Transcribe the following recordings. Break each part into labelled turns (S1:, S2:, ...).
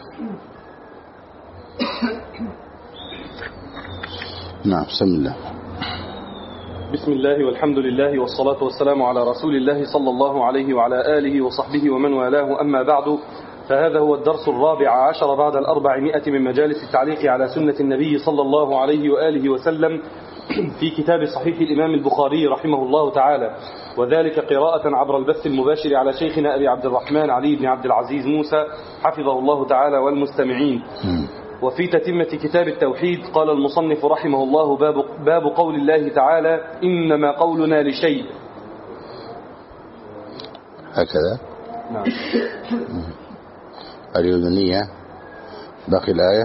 S1: نعم. بسم الله.
S2: بسم الله والحمد لله والصلاة والسلام على رسول الله صلى الله عليه وعلى آله وصحبه ومن والاه، أما بعد، فهذا هو الدرس 14 بعد 400 من مجالس التعليق على سنة النبي صلى الله عليه وآله وسلم في كتاب صحيح الإمام البخاري رحمه الله تعالى، وذلك قراءة عبر البث المباشر على شيخنا أبي عبد الرحمن علي بن عبد العزيز موسى حفظه الله تعالى والمستمعين. وفي تتمة كتاب التوحيد قال المصنف رحمه الله: باب قول الله تعالى: إنما قولنا لشيء.
S1: هكذا.
S2: نعم.
S1: اليونانية باقي الآية.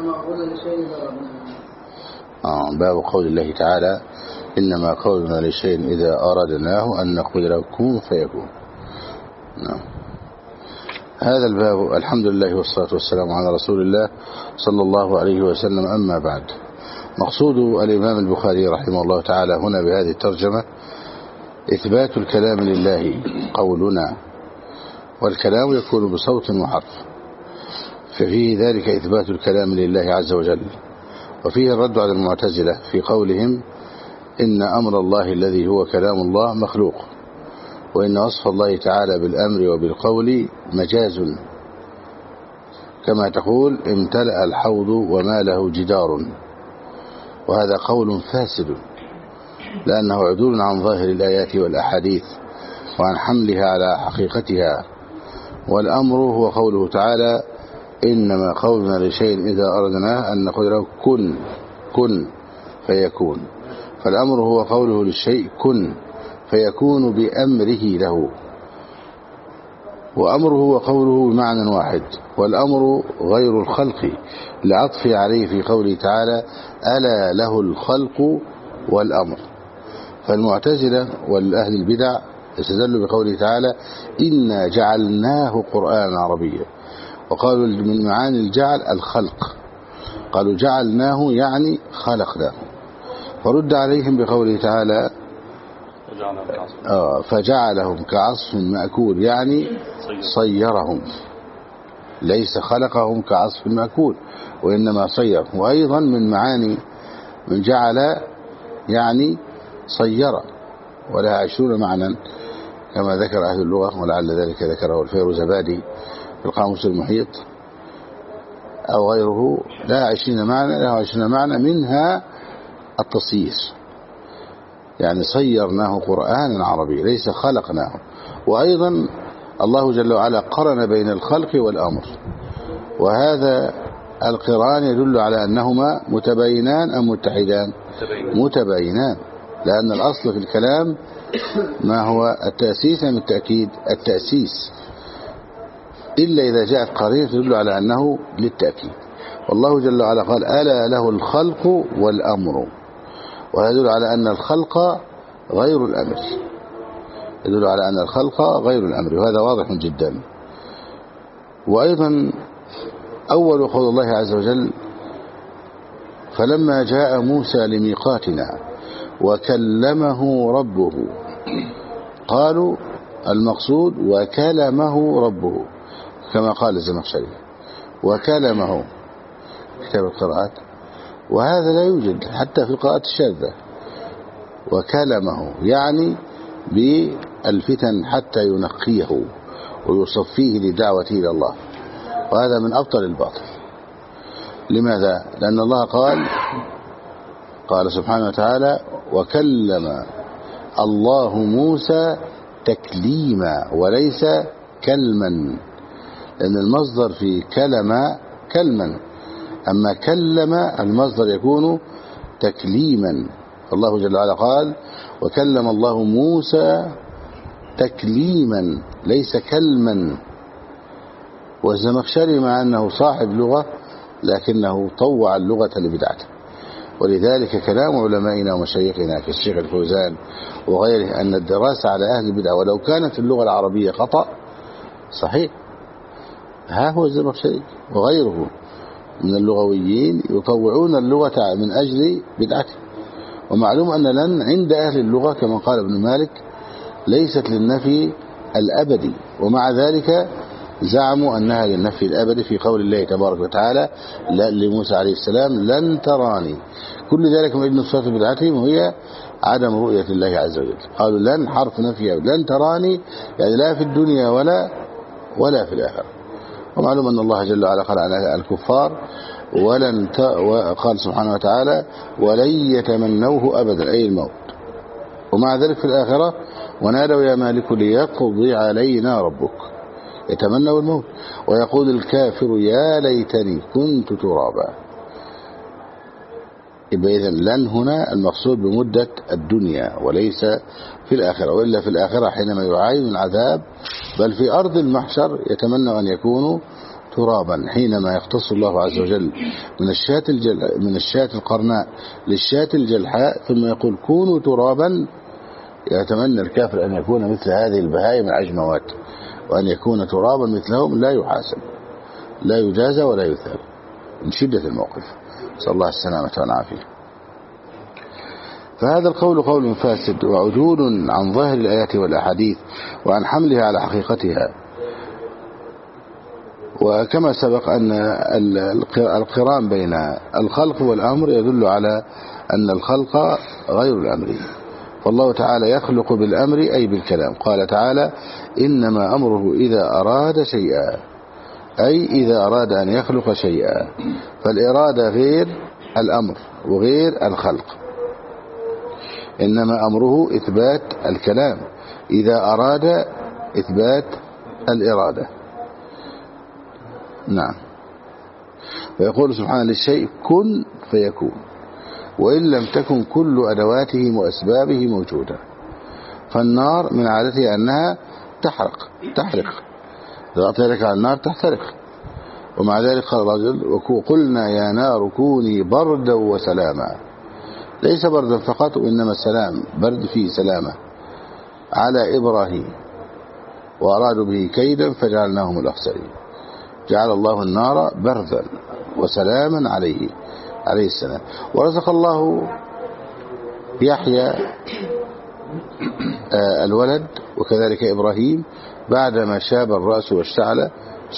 S1: باب قول الله تعالى: إنما قولنا لشيء إذا أردناه أن نقول له كن فيكون. نعم. هذا الباب. الحمد لله والصلاة والسلام على رسول الله صلى الله عليه وسلم. أما بعد، مقصود الإمام البخاري رحمه الله تعالى هنا بهذه الترجمة إثبات الكلام لله قولنا، والكلام يكون بصوت وحرف، ففيه ذلك إثبات الكلام لله عز وجل، وفيه الرد على المعتزلة في قولهم إن أمر الله الذي هو كلام الله مخلوق، وإن وصف الله تعالى بالأمر وبالقول مجاز، كما تقول امتلأ الحوض وما له جدار، وهذا قول فاسد لأنه عدول عن ظاهر الآيات والأحاديث وعن حملها على حقيقتها. والأمر هو قوله تعالى: إنما قولنا لشيء إذا أردناه أن نقول له كن فيكون. فالأمر هو قوله للشيء كن فيكون بأمره له، وأمره هو قوله بمعنى واحد، والأمر غير الخلق لعطف عليه في قوله تعالى: ألا له الخلق والأمر. فالمعتزلة والأهل البدع استدلوا بقوله تعالى: إنا جعلناه قرآنا عربيا، وقالوا من معاني الجعل الخلق، قالوا جعلناه يعني خلقناه، فرد عليهم بقوله تعالى: فجعلهم كعصف مأكول، يعني صيرهم، ليس خلقهم كعصف مأكول وإنما صير. وأيضا من معاني من جعل يعني صير، ولها 20 معنى كما ذكر أهل اللغة، ولعل ذلك ذكره الفيروزبادي في القاموس المحيط أو غيره. لها 20 معنى، لها 20 معنى، منها التصيير، يعني صيرناه قرآنا عربي ليس خلقناه. وأيضا الله جل وعلا قرن بين الخلق والأمر، وهذا القران يدل على أنهما متباينان أم متحدان؟ متباينان، لأن الأصل في الكلام ما هو التأسيس أم التأكيد؟ التأسيس، إلا إذا جاءت قرينة تدل على أنه للتأكيد. والله جل وعلا قال: ألا له الخلق والأمر، وهذا يدل على أن الخلق غير الأمر، يدل على أن الخلق غير الأمر، وهذا واضح جدا. وأيضا أول قول الله عز وجل: فلما جاء موسى لميقاتنا وكلمه ربه، قالوا المقصود وكلمه ربه، كما قال الزمخشري وكلمه كتاب القراءات، وهذا لا يوجد حتى في القراءات الشاذة. وكلمه يعني بالفتن حتى ينقيه ويصفيه لدعوته إلى الله، وهذا من أبطل الباطل. لماذا؟ لأن الله قال سبحانه وتعالى: وكلم الله موسى تكليما وليس كلما، لأن المصدر في كلما، أما كلم المصدر يكون تكليما. الله جل وعلا قال: وكلم الله موسى تكليما ليس كلما. والزمخشري مع أنه صاحب لغة لكنه طوع اللغة لبدعته، ولذلك كلام علمائنا ومشايخنا كالشيخ الفوزان وغيره أن الدراسة على أهل البدع ولو كانت اللغة العربية خطأ صحيح. ها هو الزمخشري وغيره من اللغويين يطوعون اللغة من أجل بدعته. ومعلوم أن لن عند أهل اللغة كما قال ابن مالك ليست للنفي الأبدي، ومع ذلك زعموا أنها للنفي الأبدي في قول الله تبارك وتعالى لموسى عليه السلام لن تراني. كل ذلك من أجل صفات بدعتهم وهي عدم رؤية الله عز وجل. قالوا لن حرف نفي لن تراني يعني لا في الدنيا ولا في الآخرة. ومعلوم أن الله جل وعلا قال على الكفار وقال سبحانه وتعالى ولن يتمنوه أبدا أي الموت. ومع ذلك في الآخرة ونادوا يا مالك ليقضي علينا ربك يتمنوا الموت ويقول الكافر يا ليتني كنت ترابا. يبقى إذن لن هنا المقصود بمدة الدنيا وليس في الآخرة، وإلا في الآخرة حينما يعاين العذاب بل في أرض المحشر يتمنى أن يكونوا ترابا. حينما يختص الله عز وجل من الشاة القرناء للشاة الجلحاء ثم يقول كونوا ترابا، يتمنى الكافر أن يكون مثل هذه البهائم العجموات وأن يكون ترابا مثلهم لا يحاسب لا يجازى ولا يثاب من شدة الموقف. صلى الله السلامة والعافية. فهذا القول قول فاسد وعدول عن ظاهر الآيات والأحاديث وعن حملها على حقيقتها. وكما سبق أن القران بين الخلق والأمر يدل على أن الخلق غير الأمر. فالله تعالى يخلق بالأمر أي بالكلام. قال تعالى إنما أمره إذا أراد شيئا أي إذا أراد أن يخلق شيئا. فالإرادة غير الأمر وغير الخلق، إنما أمره إثبات الكلام إذا أراد إثبات الإرادة. نعم. ويقول سبحانه للشيء كن فيكون وإن لم تكن كل أدواته وأسبابه موجودة. فالنار من عادتها أنها تحرق إذا أطلق على النار تحترق. ومع ذلك قال الرجل وقلنا يا نار كوني بردا وسلاما، ليس بردا فقط وإنما السلام برد فيه سلامة على إبراهيم وأرادوا به كيدا فجعلناهم الأخسرين. جعل الله النار بردا وسلاما عليه السلام. ورزق الله يحيى الولد وكذلك إبراهيم بعدما شاب الرأس واشتعل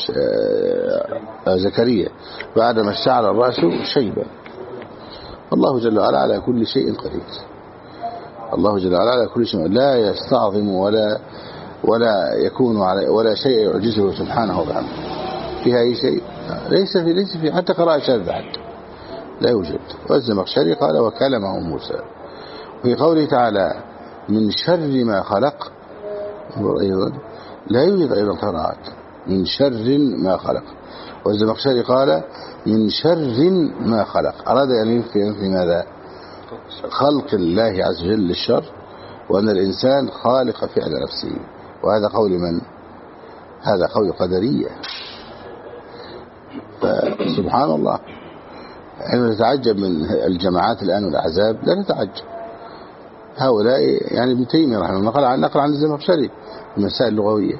S1: زكريا بعدما اشتعل الرأس شيبا. الله جل وعلا على كل شيء قدير. الله جل وعلا على كل شيء لا يستعظم ولا يكون ولا شيء يعجزه سبحانه وتعالى. فيها أي شيء ليس في حتى قراءة شاذة حتى لا يوجد. والزمخشري قال وكلمه موسى. في قوله تعالى من شر ما خلق أيضا لا يوجد أيضا قراءات من شر ما خلق. والزمخشري قال من شر ما خلق، أراد أن ينفي ماذا؟ خلق الله عز وجل للشر وأن الإنسان خالق فعل نفسه. وهذا قول من؟ هذا قول قدرية. فسبحان الله حين نتعجب من الجماعات الآن والأحزاب لا نتعجب. هؤلاء يعني ابن تيمية رحمه الله نقل عن الزمخشري المسائل اللغوية.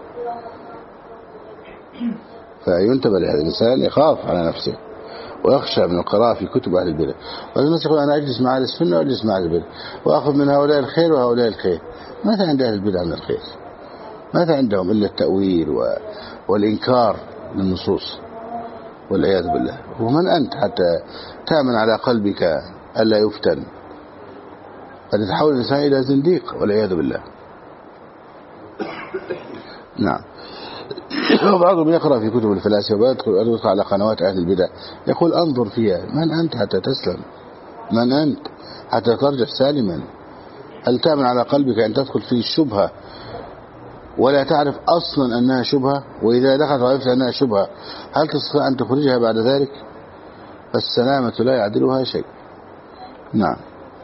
S1: فينتبه لهذا الإنسان يخاف على نفسه ويخشى من القراءة في كتب أهل البدع. والناس يقول أنا أجلس مع أهل السنة وأجلس مع أهل البدع وأخذ من هؤلاء الخير وهؤلاء الخير. ماذا عند أهل البدع من الخير؟ ماذا عندهم إلا التأويل والإنكار للنصوص والعياذ بالله. ومن أنت حتى تأمن على قلبك ألا يفتن؟ قد يتحول الإنسان إلى زنديق والعياذ بالله. نعم. وبعضهم يقرأ في كتب الفلاسفة ويدخل على قنوات أهل البدع يقول أنظر فيها. من أنت حتى تسلم؟ من أنت حتى ترجع سالما؟ هل تأمن على قلبك أن تدخل في الشبهة ولا تعرف أصلا أنها شبهة؟ وإذا دخلت وعرفت أنها شبهة هل تستطيع أن تخرجها بعد ذلك؟ فالسلامة لا يعدلها شيء. نعم.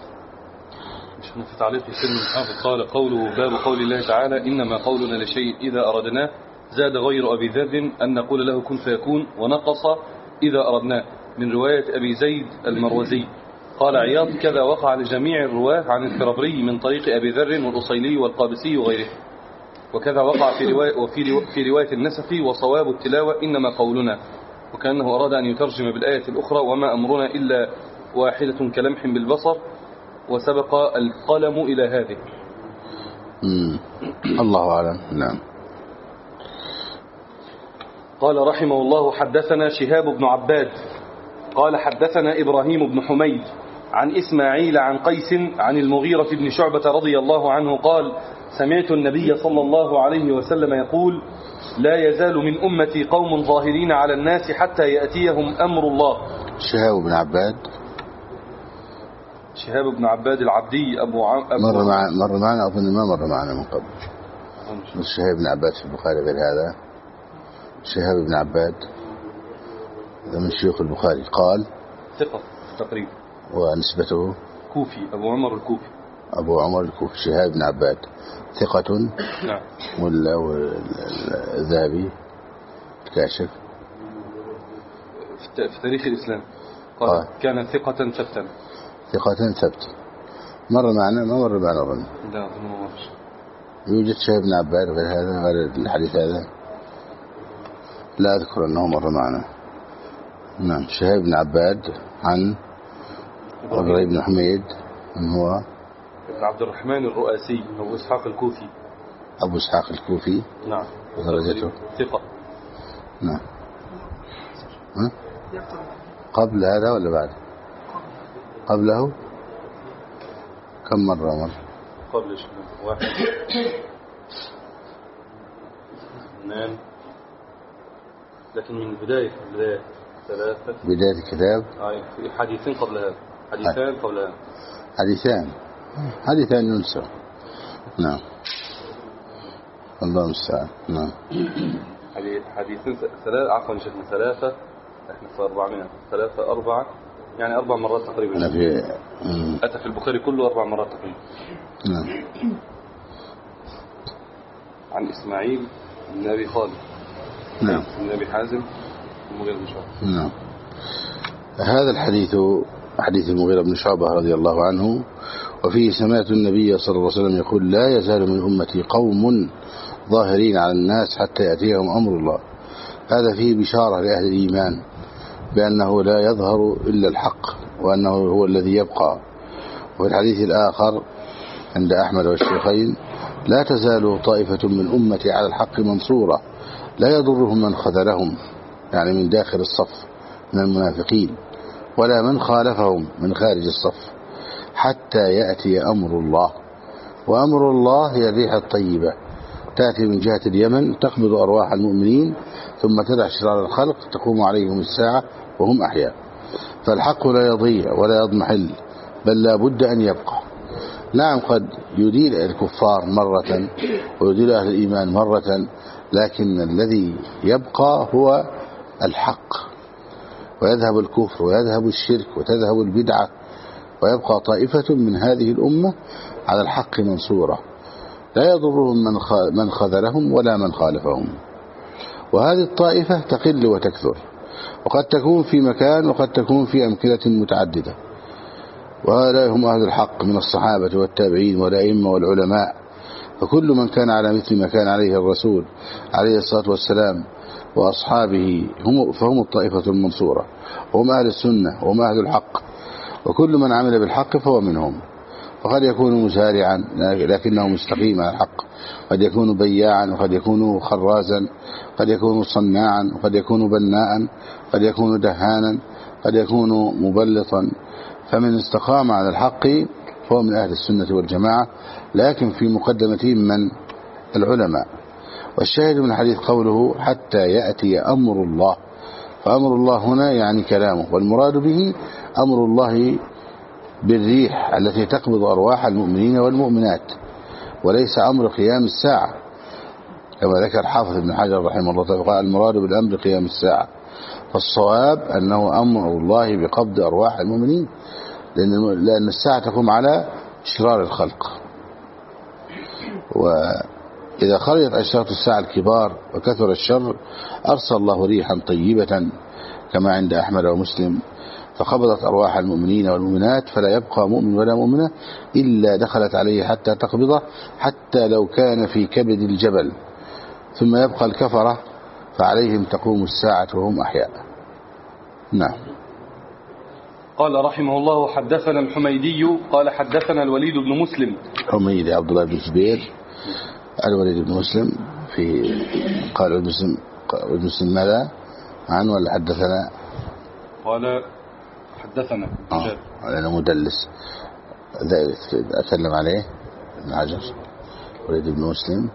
S2: في تعليق سلم الحافظ قال قوله باب قول الله تعالى إنما قولنا لشيء إذا أردناه زاد غير أبي ذر أن نقول له كن فيكون ونقص إذا أردناه من رواية أبي زيد المروزي. قال عياض كذا وقع لجميع الرواة عن الفربري من طريق أبي ذر والأصيلي والقابسي وغيره. وكذا وقع في رواية النسفي وصواب التلاوة إنما قولنا، وكأنه أراد أن يترجم بالآية الأخرى وما أمرنا إلا واحدة كلمح بالبصر وسبق القلم إلى هذه.
S1: الله أعلم. نعم.
S2: قال رحمه الله: حدثنا شهاب بن عباد قال حدثنا إبراهيم بن حميد عن إسماعيل عن قيس عن المغيرة بن شعبة رضي الله عنه قال: سمعت النبي صلى الله عليه وسلم يقول: لا يزال من أمتي قوم ظاهرين على الناس حتى يأتيهم أمر الله.
S1: شهاب بن عباد،
S2: شهاب بن عباد العبدي
S1: مر معنا أظن ما مر معنا من قبل. شهاب بن عباد في البخاري غير هذا. شهاب بن عباد هذا من شيوخ البخاري، قال
S2: ثقة تقريبا،
S1: ونسبته
S2: كوفي، أبو عمر الكوفي.
S1: أبو عمر الكوفي. شهاب بن عباد ثقة.
S2: نعم.
S1: والذهبي الكاشف
S2: في تاريخ الإسلام قال كان ثقة ثبتا.
S1: ثقة ثبت. مر معنا ما مر معنا أظن.
S2: لا أظن ما مرش.
S1: يوجد شهاب بن عباد غير هذا، غير الحديث هذا؟ لا أذكر أنه مر معنا. نعم. شهاب بن عباد عن إبراهيم بن حميد، من هو
S2: ابن عبد الرحمن الرؤاسي، أبو إسحاق الكوفي.
S1: أبو إسحاق الكوفي.
S2: نعم.
S1: درجته
S2: ثقة.
S1: نعم. قبل هذا ولا بعد؟ قبله كم مرة مر؟
S2: قبل واحد اثنان، لكن من بداية ثلاثة.
S1: بداية الكتاب
S2: حديثين قبل هذا، حديثان قبل هذا،
S1: حديثان ينسى. نعم. الله المستعان. نعم.
S2: حديثين ثلاثة، عفوا شكل ثلاثة، احنا في 400 3 4 يعني 4 مرات تقريبا.
S1: أنا
S2: أتى في البخاري كله 4 مرات تقريبا.
S1: نعم.
S2: عن إسماعيل بن أبي خالد.
S1: نعم.
S2: بن أبي حازم المغيرة بن شعبة.
S1: نعم. هذا الحديث حديث المغيرة بن شعبة رضي الله عنه، وفيه سمعت النبي صلى الله عليه وسلم يقول: لا يزال من أمتي قوم ظاهرين على الناس حتى يأتيهم أمر الله. هذا فيه بشارة لأهل الإيمان بأنه لا يظهر إلا الحق، وأنه هو الذي يبقى. وفي الحديث الآخر عند أحمد والشيخين: لا تزال طائفة من أمتي على الحق منصورة لا يضرهم من خذلهم، يعني من داخل الصف من المنافقين، ولا من خالفهم من خارج الصف، حتى يأتي أمر الله. وأمر الله هي الريح الطيبة تأتي من جهة اليمن تقبض أرواح المؤمنين ثم تدع شرار الخلق تقوم عليهم الساعة وهم أحياء. فالحق لا يضيع ولا يضمحل، بل لا بد أن يبقى. نعم، قد يديل الكفار مرة ويديل أهل الإيمان مرة، لكن الذي يبقى هو الحق، ويذهب الكفر ويذهب الشرك وتذهب البدعة، ويبقى طائفة من هذه الأمة على الحق منصورة لا يضرهم من خذلهم ولا من خالفهم. وهذه الطائفة تقل وتكثر، وقد تكون في مكان وقد تكون في أمكنة متعددة. وهؤلاء هم أهل الحق من الصحابة والتابعين والأئمة والعلماء، فكل من كان على مثل ما كان عليه الرسول عليه الصلاة والسلام وأصحابه فهم الطائفة المنصورة، وهم أهل السنة وهم أهل الحق. وكل من عمل بالحق فهو منهم. وقد يكون مسارعا لكنه مستقيم على الحق، قد يكون بياعا، وقد يكون خرازا، قد يكون صناعا، وقد يكون بناء، قد يكون دهانا، قد يكون مبلطا. فمن استقام على الحق فهو من أهل السنة والجماعة، لكن في مقدمتهم من العلماء. والشاهد من الحديث قوله: حتى يأتي أمر الله. فأمر الله هنا يعني كلامه، والمراد به أمر الله بالريح التي تقبض أرواح المؤمنين والمؤمنات، وليس أمر قيام الساعة كما ذكر حافظ ابن حجر رحمه الله تعالى، قال: المراد بالأمر قيام الساعة. فالصواب أنه أمر الله بقبض أرواح المؤمنين، لأن الساعة تقوم على شرار الخلق. وإذا خرجت أشراط الساعة الكبار وكثر الشر أرسل الله ريحا طيبة كما عند أحمد ومسلم، فقبضت أرواح المؤمنين والمؤمنات، فلا يبقى مؤمن ولا مؤمنة إلا دخلت عليه حتى تقبضه، حتى لو كان في كبد الجبل. ثم يبقى الكفرة فعليهم تقوم الساعة وهم أحياء. نعم.
S2: قال رحمه الله: حدثنا الحميدي قال حدثنا الوليد بن مسلم.
S1: حميد عبد الله بن جبير، الوليد بن مسلم في قال المسلم مسلم ماذا عن ولا حدثنا؟
S2: قال حدثنا
S1: لأنه مدلس أتكلم عليه ابن حجر وليد بن مسلم.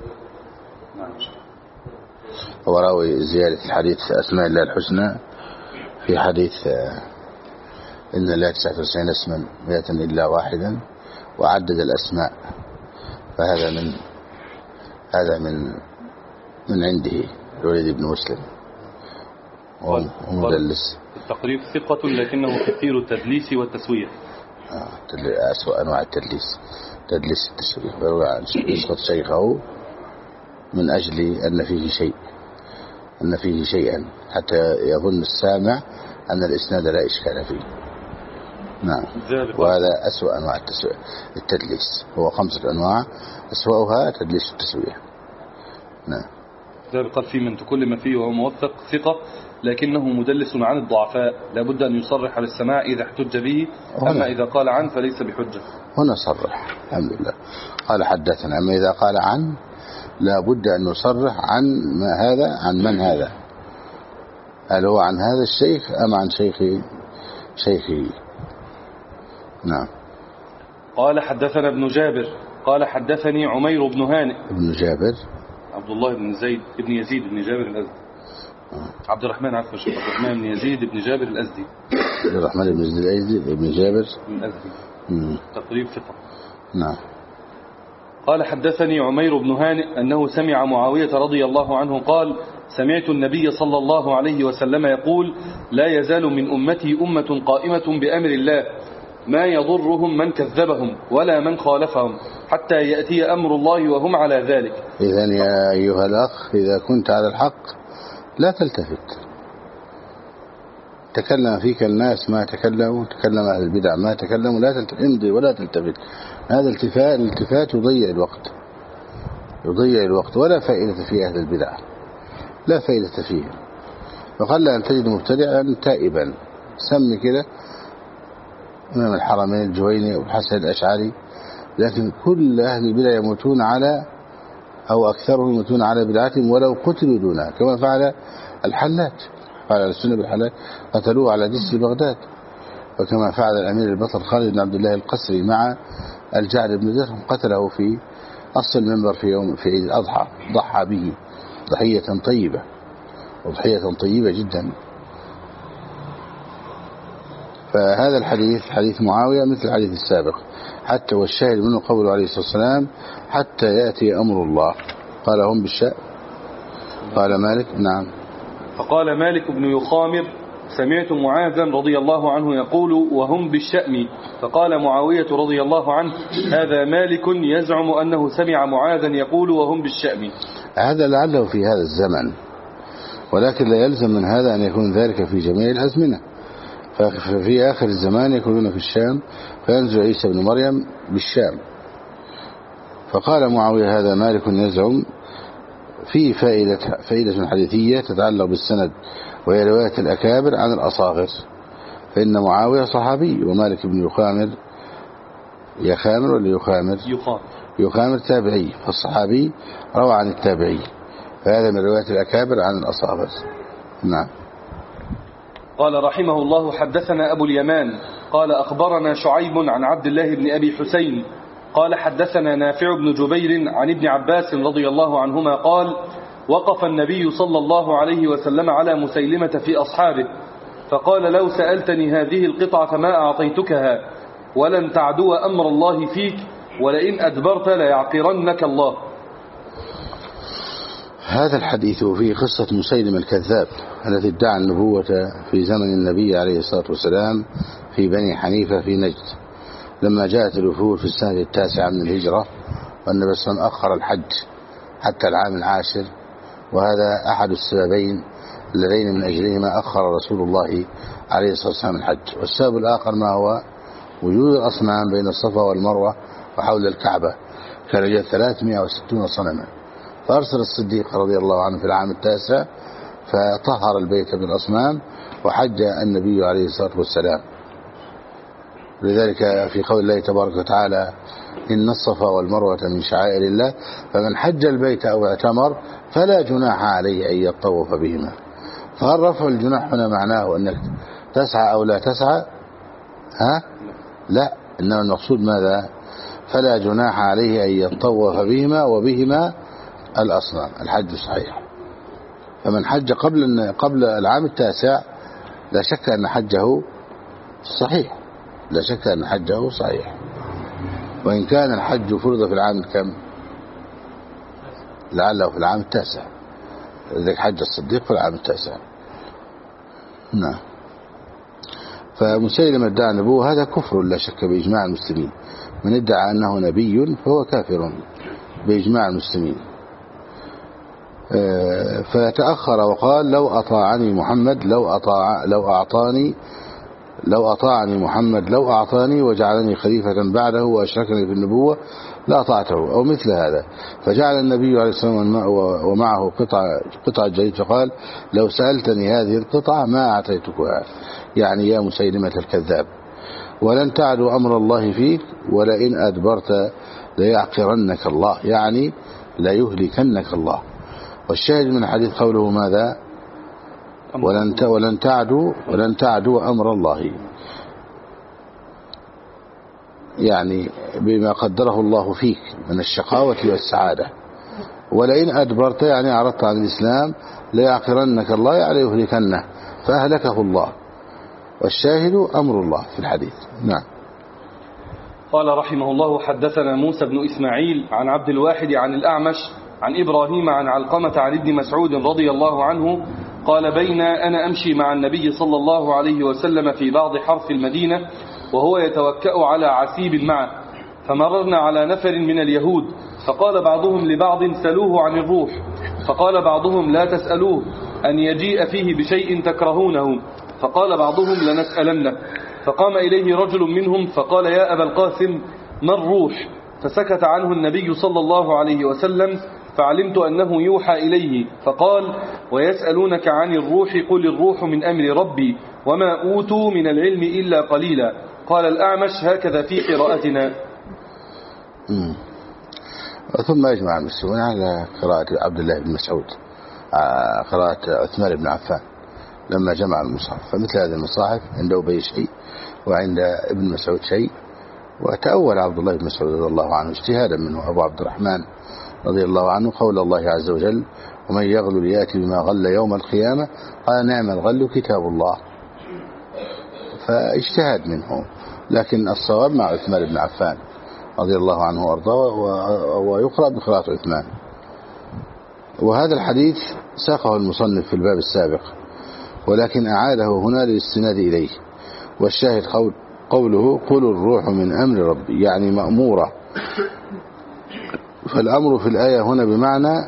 S1: هو راوي زيادة الحديث أسماء الله الحسنى في حديث إن الله 99 اسما 100 إلا واحدا وعدد الأسماء، فهذا من عنده الوليد بن مسلم ومدلس.
S2: التقريب ثقة لكنه كثير التدليس والتسوية.
S1: أسوأ أنواع التدليس تدليس التسوية، فيروي عن يسقط شيخه من أجل أن فيه شيئا حتى يظن السامع أن الإسناد لا إشكال فيه. نعم. وهذا أسوأ أنواع التدليس، هو 5 أنواع أسوأها تدليس التسوية. نعم.
S2: ذلك قال في من تكلم فيه وهو موثق ثقة لكنه مدلس عن الضعفاء لابد أن يصرح على السماع إذا احتج به، أما إذا قال عن فليس بحجة.
S1: هنا صرح الحمد لله قال حدثنا، أما إذا قال عن لابد أن يصرح عن من هذا، هل هو عن هذا الشيخ أم عن شيخه. نعم.
S2: قال حدثنا ابن جابر قال حدثني عمير بن هانئ.
S1: ابن جابر
S2: عبد الله بن زيد ابن يزيد بن جابر الأزدي. عبد الرحمن عبد الرحمن بن يزيد بن جابر الأزدي.
S1: عبد الرحمن بن يزيد الأزدي بن جابر
S2: الأزدي. تقريب ثقة.
S1: نعم.
S2: قال حدثني عمير بن هانئ أنه سمع معاوية رضي الله عنه قال سمعت النبي صلى الله عليه وسلم يقول لا يزال من أمتي أمة قائمة بأمر الله ما يضرهم من كذبهم ولا من خالفهم حتى يأتي أمر الله وهم على ذلك.
S1: إذن يا أيها الأخ إذا كنت على الحق لا تلتفت، تكلم فيك الناس ما تكلموا، تكلم أهل البدع ما تكلموا، لا تلتفت، امضي ولا تلتفت. هذا الالتفات يضيع الوقت ولا فائدة في أهل البدع، لا فائدة فيه. فقل أن تجد مبتدعا تائبا سمي كده إمام الحرمين الجويني والحسن الأشعري، لكن كل أهل البدع يموتون على أو أكثرهم يموتون على بدعتهم ولو قتلوا دونها، كما فعل الحلاج، فعل السنة بالحلاج قتلوه على جسر بغداد، وكما فعل الأمير البطل خالد بن عبد الله القسري مع الجعد بن درهم قتله في أصل المنبر في عيد الأضحى، ضحى به ضحية طيبة جدا. فهذا الحديث حديث معاوية مثل الحديث السابق، حتى والشاهد منه قوله عليه الصلاة والسلام حتى يأتي أمر الله. قال هم بالشأم. قال مالك نعم.
S2: فقال مالك بن يخامر سمعت معاذا رضي الله عنه يقول وهم بالشأم. فقال معاوية رضي الله عنه هذا مالك يزعم أنه سمع معاذا يقول وهم بالشأم.
S1: هذا لعله في هذا الزمن، ولكن لا يلزم من هذا أن يكون ذلك في جميع الأزمنة. ففي آخر الزمان يكونون في الشام فينزل عيسى بن مريم بالشام. فقال معاوية هذا مالك يزعم في فائدة حديثية تتعلق بالسند، وهي رواية الأكابر عن الأصاغر، فإن معاوية صحابي ومالك بن يخامر تابعي، فالصحابي روى عن التابعي، فهذا من رواية الأكابر عن الأصاغر. نعم.
S2: قال رحمه الله حدثنا أبو اليمان قال أخبرنا شعيب عن عبد الله بن أبي حسين قال حدثنا نافع بن جبير عن ابن عباس رضي الله عنهما قال وقف النبي صلى الله عليه وسلم على مسيلمة في أصحابه فقال لو سألتني هذه القطعة ما أعطيتكها ولن تعدو أمر الله فيك ولئن أدبرت ليعقرنك الله.
S1: هذا الحديث فيه قصة مسيلم الكذاب الذي ادعى النبوة في زمن النبي عليه الصلاة والسلام في بني حنيفة في نجد، لما جاءت الوفود في السنة 9 من الهجرة، والنبي صلى الله عليه وسلم أخر الحج حتى العام 10، وهذا أحد السببين اللذين من أجلهما أخر رسول الله عليه الصلاة والسلام الحج. والسبب الآخر ما هو وجود الأصنام بين الصفا والمروة وحول الكعبة، كان يوجد 360 صنما، فأرسل الصديق رضي الله عنه في العام 9 فطهر البيت بالأصنام، وحج النبي عليه الصلاة والسلام لذلك في قول الله تبارك وتعالى إن الصفا والمروة من شعائر الله فمن حج البيت أو اعتمر فلا جناح عليه أن يطوف بهما. فهل رفع الجناح هنا معناه أنك تسعى أو لا تسعى؟ لا، إنما المقصود ماذا؟ فلا جناح عليه أن يطوف بهما وبهما الأصنام. الحج صحيح. فمن حج قبل العام التاسع لا شك أن حجه صحيح، لا شك أن حجه صحيح، وإن كان الحج فرض في العام الكم؟ لعله في العام التاسع، ذلك حج الصديق في العام التاسع. نعم. فمسيلمة ادعى النبوة هذا كفر لا شك بإجماع المسلمين، من ادعى أنه نبي فهو كافر بإجماع المسلمين. فتأخر وقال لو أطاعني محمد لو أطاعني محمد لو أعطاني وجعلني خليفة بعده وأشركني في النبوة لأطعته أو مثل هذا. فجعل النبي عليه الصلاة والسلام ومعه قطعة جديدة فقال لو سألتني هذه القطعة ما أعطيتكها، يعني يا مسيلمة الكذاب، ولن تعدوا أمر الله فيك ولئن أدبرت ليعقرنك الله، يعني لا يهلكنك الله. والشاهد من الحديث قوله ماذا؟ ولن تعدوا أمر الله، يعني بما قدره الله فيك من الشقاوة والسعادة. ولئن أدبرت يعني أعرضت عن الإسلام ليعقرنك الله، يعني يهلكنه فأهلكه الله. والشاهد أمر الله في الحديث. نعم.
S2: قال رحمه الله حدثنا موسى بن إسماعيل عن عبد الواحد عن الأعمش عن إبراهيم عن علقمة عن ابن مسعود رضي الله عنه قال بين أنا أمشي مع النبي صلى الله عليه وسلم في بعض حرث المدينة وهو يتوكأ على عسيب معه، فمررنا على نفر من اليهود، فقال بعضهم لبعض سلوه عن الروح، فقال بعضهم لا تسألوه أن يجيء فيه بشيء تكرهونه، فقال بعضهم لنسألنه. فقام إليه رجل منهم فقال يا أبا القاسم ما الروح؟ فسكت عنه النبي صلى الله عليه وسلم، فعلمت أنه يوحى إليه، فقال ويسألونك عن الروح قل الروح من أمر ربي وما أوتوا من العلم إلا قليلا. قال الأعمش هكذا في قراءتنا.
S1: ثم أجمع المسلمون على قراءة عبد الله بن مسعود، قراءة عثمان بن عفان لما جمع المصحف. فمثل هذه المصاحف عند أبي شيء وعند ابن مسعود شيء. وتأول عبد الله بن مسعود رضي الله عنه اجتهادا منه أبو عبد الرحمن رضي الله عنه قول الله عز وجل ومن يغل ليأتي بما غل يوم القيامة قال نعم الغل كتاب الله. فاجتهاد منه، لكن الصواب مع عثمان بن عفان رضي الله عنه وارضاه، ويقرأ بقراءة عثمان. وهذا الحديث ساقه المصنف في الباب السابق، ولكن أعاده هنا للاستناد إليه. والشاهد قوله قل الروح من أمر ربي، يعني مأمورة. فالأمر في الآية هنا بمعنى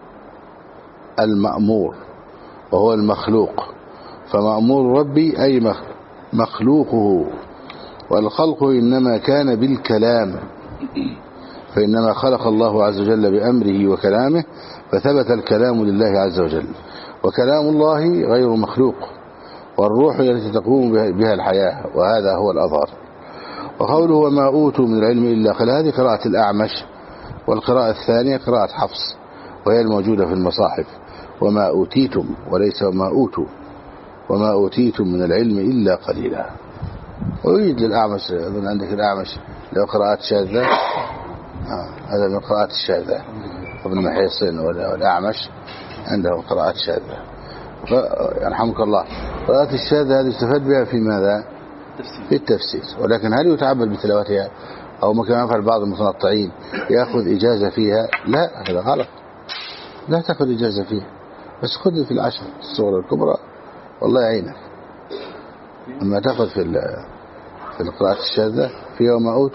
S1: المأمور وهو المخلوق، فمأمور ربي أي مخلوقه، والخلق إنما كان بالكلام، فإنما خلق الله عز وجل بأمره وكلامه، فثبت الكلام لله عز وجل، وكلام الله غير مخلوق، والروح التي تقوم بها الحياة، وهذا هو الأظهر. وقوله وما أوتوا من العلم إلا قليلا، هذه قراءة الأعمش، والقراءة الثانية قراءة حفص وهي الموجودة في المصاحف وما أوتيتم، وليس وما أوتوا، وما أوتيتم من العلم إلا قليلا. ويريد للأعمش، أظن عندك الأعمش له قراءات شاذة، هذا من قراءات الشاذة، ابن محيصين والأعمش عنده قراءات شاذة. يرحمك الله. قراءات الشاذة هذه يستفاد بها في ماذا؟ في التفسير. ولكن هل يتعبد بتلاوتها أو ما كما يفعل بعض المتنطعين يأخذ إجازة فيها؟ لا، هذا غلط، لا تأخذ إجازة فيها، بس خذ في العشر الصغرى الكبرى والله يعينك. أما تأخذ في القراءات الشاذة فيها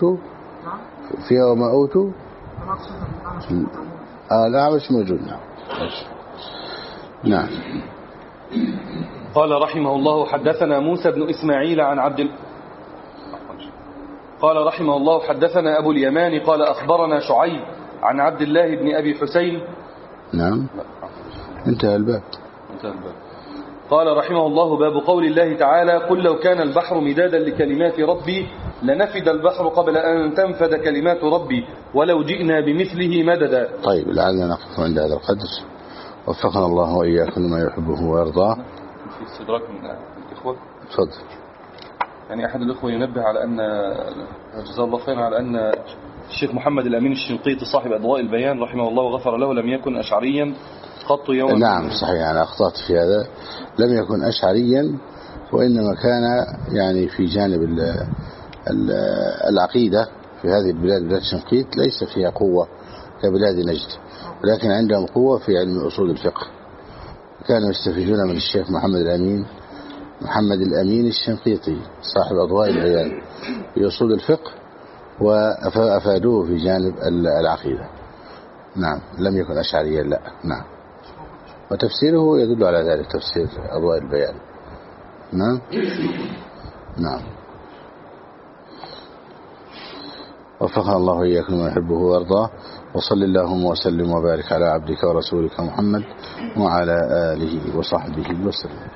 S1: وما أوتوا الأعمش موجود. نعم.
S2: قال رحمه الله حدثنا موسى بن إسماعيل عن قال رحمه الله حدثنا أبو اليمان قال أخبرنا شعيب عن عبد الله بن أبي حسين.
S1: نعم، انتهى الباب.
S2: قال رحمه الله باب قول الله تعالى قل لو كان البحر مدادا لكلمات ربي لنفد البحر قبل أن تنفد كلمات ربي ولو جئنا بمثله مددا.
S1: طيب لعلنا نقف عند هذا القدر، وفقنا الله وإياكم لما يحبه ويرضاه.
S2: في استدراك من الإخوة.
S1: تفضل.
S2: يعني أحد الإخوة ينبه على أن جزاه الله خيرا على أن الشيخ محمد الأمين الشنقيطي صاحب أضواء البيان رحمه الله وغفر له لم يكن أشعريا قط يوما.
S1: نعم صحيح، أنا أخطأت في هذا، لم يكن أشعريا، وإنما كان يعني في جانب العقيدة في هذه البلاد، بلاد شنقيط ليس فيها قوة كبلاد نجد، ولكن عندهم قوة في علم أصول الفقه. كانوا يستفيدون من الشيخ محمد الأمين الشنقيطي صاحب أضواء البيان في أصول الفقه، وأفادوه في جانب العقيدة. نعم لم يكن أشعريا، لا. نعم، وتفسيره يدل على ذلك، تفسير أضواء البيان. نعم. نعم، وفقنا الله وإياكم ما يحبه ويرضاه، وصل اللهم وسلم وبارك على عبدك ورسولك محمد وعلى آله وصحبه وسلم.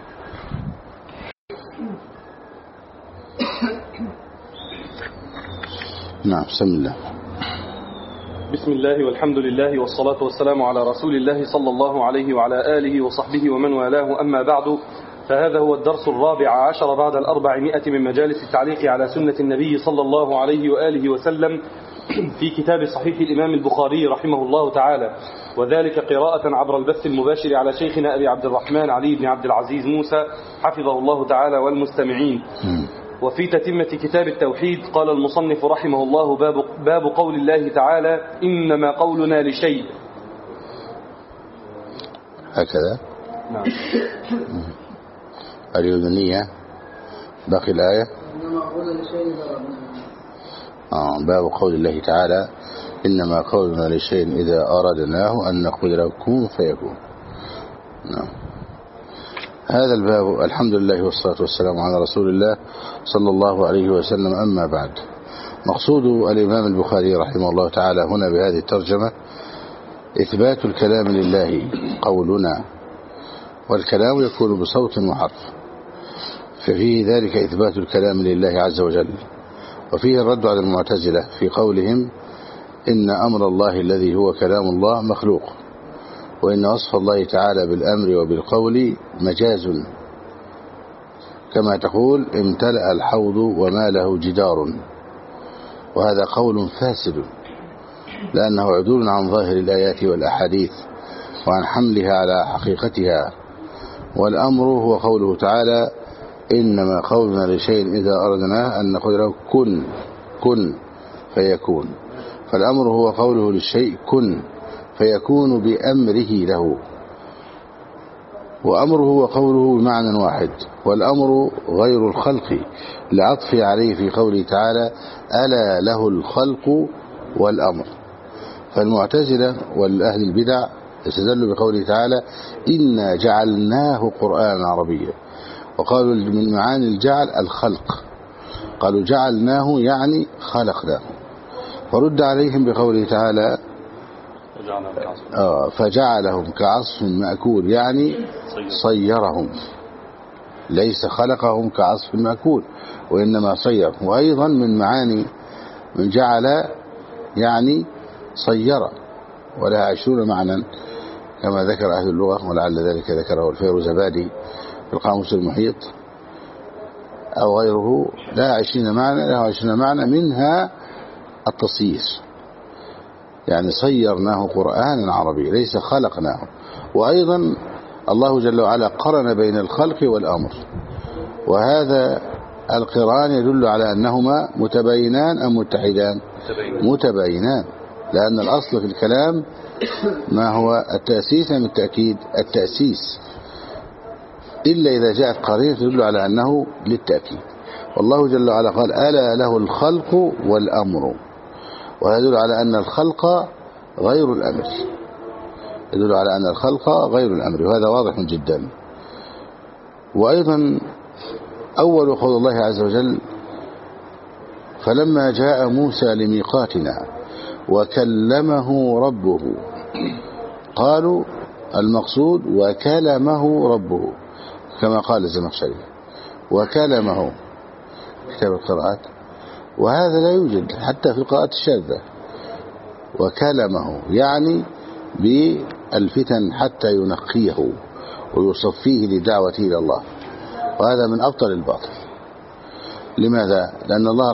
S1: نعم، بسم الله.
S2: بسم الله والحمد لله والصلاة والسلام على رسول الله صلى الله عليه وعلى آله وصحبه ومن والاه، أما بعد، فهذا هو الدرس 14 بعد 400 من مجالس التعليق على سنة النبي صلى الله عليه وآله وسلم في كتاب صحيح الإمام البخاري رحمه الله تعالى، وذلك قراءة عبر البث المباشر على شيخنا أبي عبد الرحمن علي بن عبد العزيز موسى حفظه الله تعالى والمستمعين. وفي تتمة كتاب التوحيد قال المصنف رحمه الله: باب قول الله تعالى: إنما قولنا لشيء.
S1: هكذا.
S2: نعم.
S1: اليونانية باقي الآية. باب قول الله تعالى: إنما قولنا لشيء إذا أردناه أن نقول له كن فيكون. نعم. هذا الباب، الحمد لله والصلاة والسلام على رسول الله صلى الله عليه وسلم. أما بعد، مقصود الإمام البخاري رحمه الله تعالى هنا بهذه الترجمة إثبات الكلام لله قولنا، والكلام يكون بصوت وحرف، ففيه ذلك إثبات الكلام لله عز وجل، وفيه الرد على المعتزلة في قولهم إن أمر الله الذي هو كلام الله مخلوق، وإن وصف الله تعالى بالأمر وبالقول مجاز، كما تقول امتلأ الحوض وما له جدار، وهذا قول فاسد، لأنه عدول عن ظاهر الآيات والأحاديث وعن حملها على حقيقتها. والأمر هو قوله تعالى: إنما قولنا لشيء إذا أردناه أن نقول له كن فيكون. فالأمر هو قوله للشيء كن فيكون بأمره له، وأمره هو قوله بمعنى واحد، والأمر غير الخلق لعطف عليه في قوله تعالى: ألا له الخلق والأمر. فالمعتزلة والأهل البدع استدلوا بقوله تعالى: إنا جعلناه قرآنا عربيا، وقالوا من معاني الجعل الخلق، قالوا جعلناه يعني خلقناه، فرد عليهم بقوله تعالى: فجعلهم كعصف مأكول، يعني صيرهم، ليس خلقهم كعصف مأكول وإنما صيرهم. وأيضا من معاني من جعل يعني صير، ولها 20 معنى كما ذكر أهل اللغة، ولعل ذلك ذكره الفيروزبادي في القاموس المحيط أو غيره. لها 20 معنى منها التصيير، يعني صيرناه قرآنا عربي ليس خلقناه. وأيضا الله جل وعلا قرن بين الخلق والأمر، وهذا القران يدل على أنهما متباينان أم متحدان؟ متباينان، لأن الأصل في الكلام ما هو التأسيس أم التأكيد؟ التأسيس، إلا إذا جاءت قرينة تدل على أنه للتأكيد. والله جل وعلا قال: ألا له الخلق والأمر، وهذا يدل على أن الخلق غير الأمر، يدل على أن الخلق غير الأمر، وهذا واضح جدا. وأيضا أول قول الله عز وجل: فلما جاء موسى لميقاتنا وكلمه ربه، قالوا المقصود وكلمه ربه، كما قال الزمخشري وكلمه كتاب القراءات، وهذا لا يوجد حتى في القراءات الشاذة. وكلمه يعني بالفتن حتى ينقيه ويصفيه لدعوته إلى الله، وهذا من أبطل الباطل. لماذا؟ لأن الله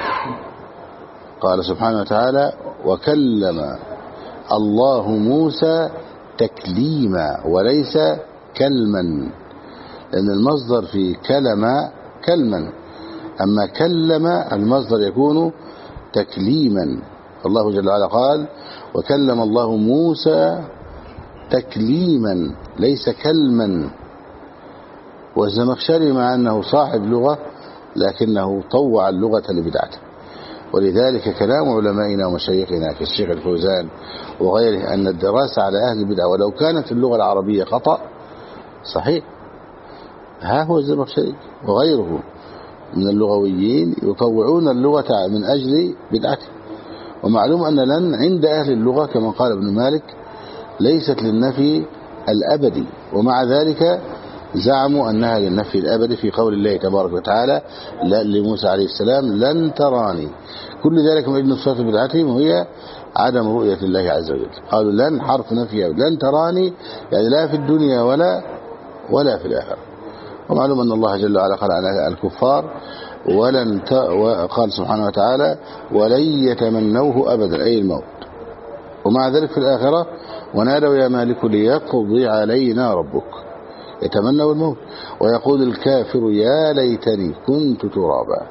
S1: قال سبحانه وتعالى: وكلم الله موسى تكليما، وليس كلما، لأن المصدر في كلما، أما كلم المصدر يكون تكليما. الله جل وعلا قال: وكلم الله موسى تكليما ليس كلما. والزمخشري مع أنه صاحب لغة لكنه طوع اللغة لبدعته، ولذلك كلام علمائنا ومشايخنا كالشيخ الفوزان وغيره أن الدراسة على أهل البدع ولو كانت اللغة العربية خطأ صحيح. ها هو الزمخشري وغيره من اللغويين يطوعون اللغة من أجل بدعته. ومعلوم أن لن عند أهل اللغة كما قال ابن مالك ليست للنفي الأبدي، ومع ذلك زعموا أنها للنفي الأبدي في قول الله تبارك وتعالى لموسى عليه السلام: لن تراني. كل ذلك من أجل صفات بدعتهم وهي عدم رؤية الله عز وجل. قالوا لن حرف نفي، لن تراني يعني لا في الدنيا ولا في الآخرة. ومعلوم أن الله جل وعلا قال على الكفار وقال سبحانه وتعالى: ولن يتمنوه أبدا، أي الموت. ومع ذلك في الآخرة: ونادوا يا مالك ليقضي علينا ربك. يتمنوا الموت. ويقول الكافر: يا ليتني كنت ترابا.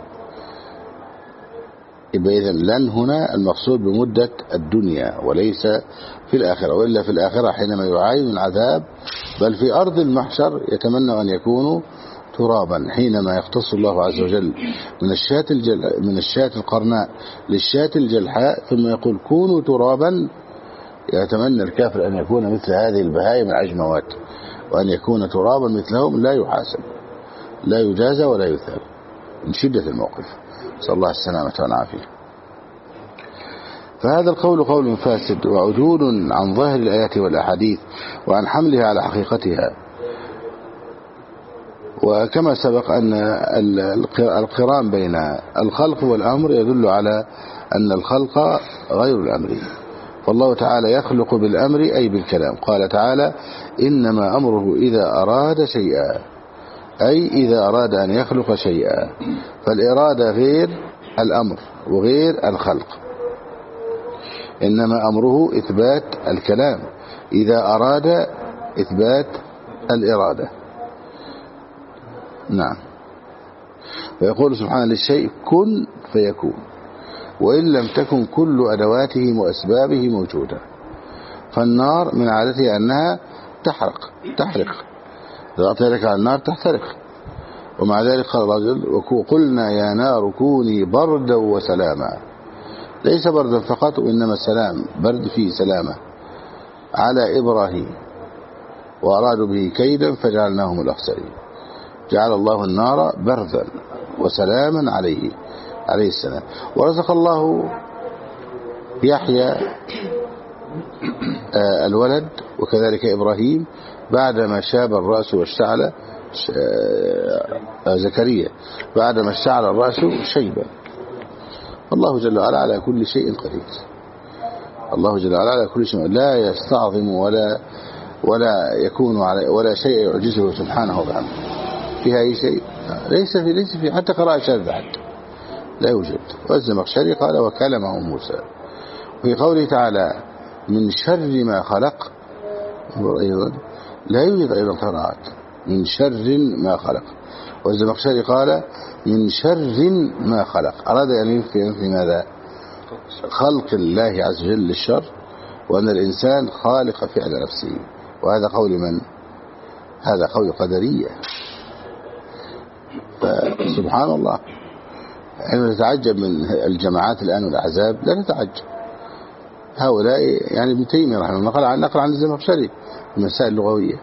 S1: يبقى إذن لن هنا المقصود بمدة الدنيا وليس في الآخرة، وإلا في الآخرة حينما يعاين العذاب بل في أرض المحشر يتمنى أن يكونوا ترابا، حينما يختص الله عز وجل من الشاة القرناء للشاة الجلحاء ثم يقول كونوا ترابا. يتمنى الكافر أن يكون مثل هذه البهائم العجموات، وأن يكون ترابا مثلهم، لا يحاسب لا يجازى ولا يثاب من شدة الموقف. صلى الله السلامة والعافية. فهذا القول قول فاسد وعدول عن ظاهر الآيات والأحاديث وعن حملها على حقيقتها. وكما سبق أن القران بين الخلق والأمر يدل على أن الخلق غير الأمر، فالله تعالى يخلق بالأمر أي بالكلام. قال تعالى: إنما أمره إذا أراد شيئا، أي إذا أراد أن يخلق شيئا. فالإرادة غير الأمر وغير الخلق، إنما أمره إثبات الكلام، إذا أراد إثبات الإرادة. نعم. ويقول سبحانه للشيء كن فيكون، وإن لم تكن كل أدواته وأسبابه موجودة. فالنار من عادتها أنها تحرق، إذا أطلق على النار تحترق. ومع ذلك قال الرجل: وقلنا يا نار كوني بردا وسلاما. ليس بردا فقط، وإنما السلام، برد فيه سلامة، على إبراهيم، وأرادوا به كيدا فجعلناهم الأخسرين. جعل الله النار بردا وسلاما عليه السلام. ورزق الله يحيى الولد وكذلك إبراهيم بعدما شاب الرأس واشتعل زكريا بعدما اشتعل الرأس شيبا. الله جل وعلا على كل شيء قدير. الله جل وعلا على كل شيء، لا يستعظم ولا يكون ولا شيء يعجزه سبحانه وبحمده. فيها أي شيء ليس في حتى قراءة شاذة حتى لا يوجد. والزمخشري قال: وكلمه موسى. وفي قوله تعالى: من شر ما خلق، أيضا لا يوجد أيضا قراءات من شر ما خلق. والزمخشري قال: من شر ما خلق، أراد أن ينفي ماذا؟ خلق الله عز وجل للشر، وأن الإنسان خالق فعل نفسه. وهذا قول من؟ هذا قول قدرية. فسبحان الله، حين نتعجب من الجماعات الآن والأحزاب لا نتعجب. هؤلاء يعني ابن تيمية رحمه الله نقل عن الزمخشري المسائل اللغوية.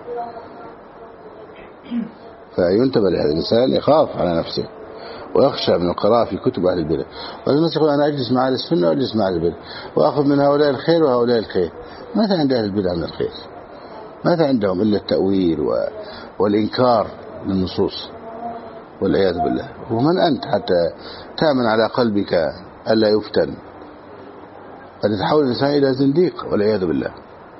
S1: فينتبه لهذا الإنسان، يخاف على نفسه ويخشى من القراءة في كتب أهل البدع. والناس يقول: أنا أجلس مع أهل السنة وأجلس مع أهل البدع وأخذ من هؤلاء الخير وهؤلاء الخير. ماذا عند أهل البدع من الخير؟ ماذا عندهم إلا التأويل والإنكار للنصوص؟ والعياذ بالله. ومن أنت حتى تأمن على قلبك ألا يفتن؟ قد يتحول الإنسان إلى زنديق والعياذ بالله.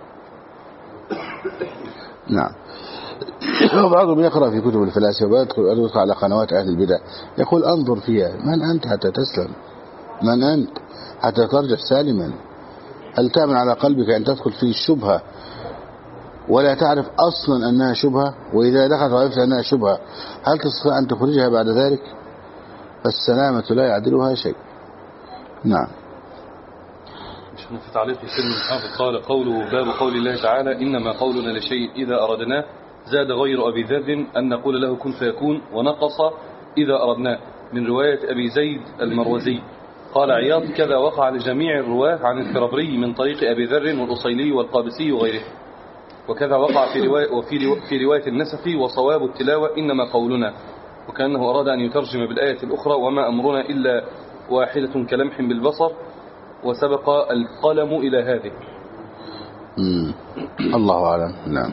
S1: نعم. وبعضهم يقرأ في كتب الفلاسفة ويدخل على قنوات أهل البدع يقول انظر فيها، من أنت حتى تسلم؟ من أنت حتى ترجع سالما؟ هل تأمن على قلبك أن تدخل في الشبهة ولا تعرف أصلا أنها شبهة؟ وإذا دخلت وعرفت أنها شبهة هل تستطيع أن تخرجها بعد ذلك؟ فالسلامة لا يعدلها شيء. نعم.
S2: في تعليق سلم الحافظ قال قوله باب قول الله تعالى إنما قولنا لشيء إذا أردناه زاد غير أبي ذر أن نقول له كن فيكون ونقص إذا أردناه من رواية أبي زيد المروزي. قال عياض كذا وقع لجميع الرواة عن الفربري من طريق أبي ذر والأصيلي والقابسي وغيره، وكذا وقع في رواية النسفي وصواب التلاوة إنما قولنا، وكأنه أراد أن يترجم بالآية الأخرى وما أمرنا إلا واحدة كلمح بالبصر وسبق القلم إلى هذه.
S1: الله أعلم. نعم.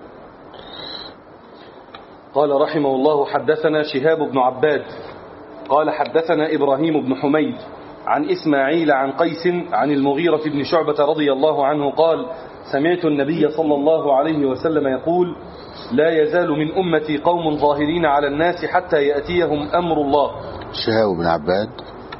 S2: قال رحمه الله حدثنا شهاب بن عباد قال حدثنا إبراهيم بن حميد عن إسماعيل عن قيس عن المغيرة بن شعبة رضي الله عنه قال سمعت النبي صلى الله عليه وسلم يقول لا يزال من أمتي قوم ظاهرين على الناس حتى يأتيهم أمر الله.
S1: شهاب بن عباد،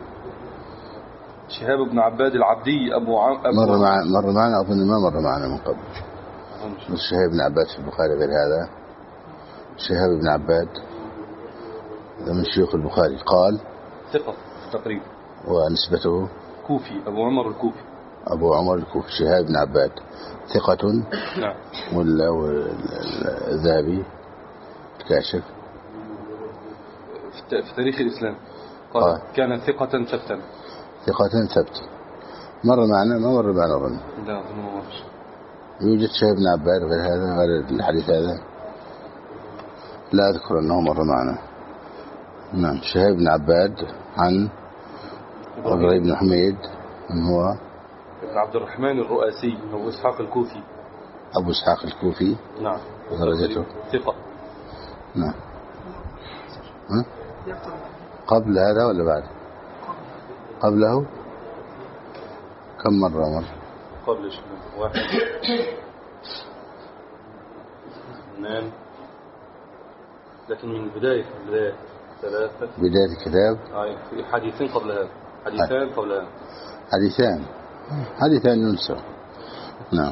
S2: شهاب بن عباد العبدي
S1: مر معنا أظن ما مر معنا من قبل. شهاب بن عباد في البخاري غير هذا. شهاب بن عباد من شيوخ البخاري قال
S2: ثقة تقريبا
S1: ونسبته
S2: كوفي أبو عمر الكوفي.
S1: أبو عمر الكوفي شهاب بن عباد ثقة.
S2: نعم.
S1: والذهبي الكاشف
S2: في تاريخ الإسلام قال كان ثقة ثبتا.
S1: ثقة ثبت. مر معنا ما مر معنا أظن.
S2: لا ما مرش.
S1: يوجد شهاب بن عباد غير هذا غير الحديث هذا؟ لا أذكر أنه مر معنا. نعم. شهاب بن عباد عن إبراهيم بن حميد من هو
S2: ابن عبد الرحمن الرؤاسي أبو إسحاق الكوفي.
S1: أبو إسحاق الكوفي.
S2: نعم.
S1: درجته
S2: ثقة.
S1: نعم. قبل هذا ولا بعد؟ قبله كم مرة مر؟
S2: قبل واحد اثنان، لكن من بداية ثلاثة.
S1: بداية الكتاب
S2: في حديثين قبل هذا، حديثان قبل هذا.
S1: حديثان ينسى. نعم.